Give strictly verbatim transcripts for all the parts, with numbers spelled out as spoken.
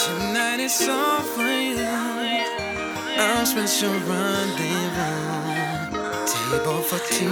Tonight is all for you. Our special rendezvous. Table for two.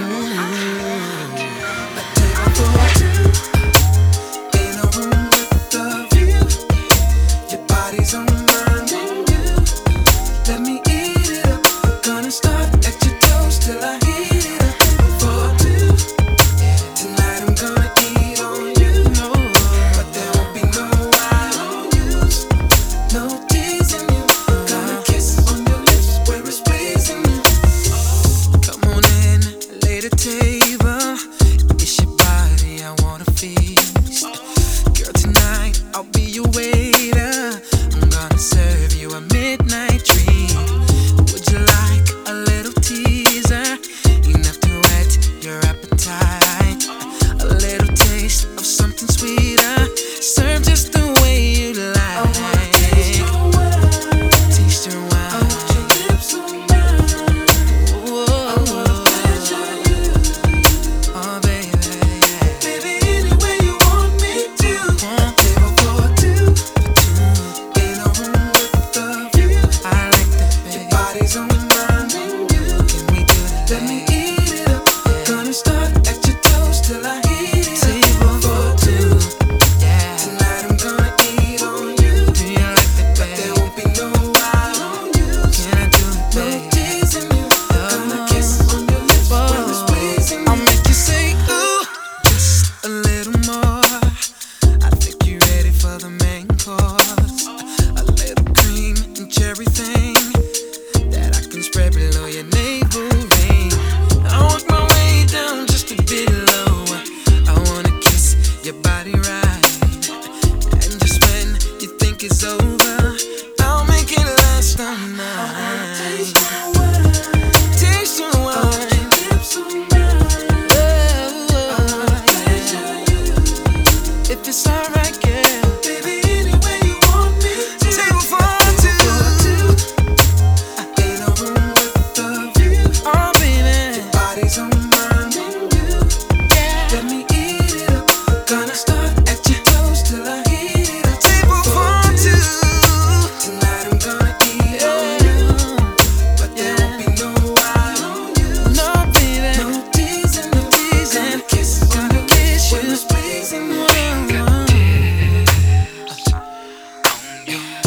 A table for two. In a room with a view. Your body's on mine and you. Let me eat it up. Gonna start at your toes till I heat it up. Table for two. Tonight I'm gonna eat on you. No, but there won't be no I on yous. No teasing you. Gonna kiss on your lips where it's pleasing you. Come on in, lay the table. It's your body I wanna feast. Girl, tonight I'll be your waiter. I'm gonna serve you a midnight treat. Would you like a little teaser? Enough to whet your appetite. A little taste of something sweeter. Serve just the way you like. I wanna taste your wine. Taste your wine. I want your lips on mine. Whoa. I wanna pleasure you. Oh baby, yeah. Baby, any way you want me to. Uh, Table for two. In a room with a view. I like that, baby. Your body's on mine and you. Can we do that? Let me eat it up. Gonna start at your toes till I heat it up. Table for two. Yeah. Tonight I'm gonna eat on you. Do you like that, baby? But there won't be no I on you. Can I do it, baby? No teasing you. Gonna kiss on your lips when it's pleasing you. I'll make you say ooh, just a little more. I think you're ready for the main course. A little cream and cherry thing that I can spread below your navel ring. I work my way down just a bit low. I wanna kiss your body right. And just when you think it's over, I'll make it last all night. Taste your wine. Taste your wine. Oh, if it's alright, girl. Baby, any way you want me to. Table for two. In a room with a view. Oh, baby. Your body's on mine and you. Yeah. Let me eat it up. Gonna start at your toes till I heat it up. Table for two. Tonight I'm gonna eat on you. But there won't be no I on you. No, baby. No teasing, no teasing. Gonna kiss, gonna kiss you when it's pleasing you.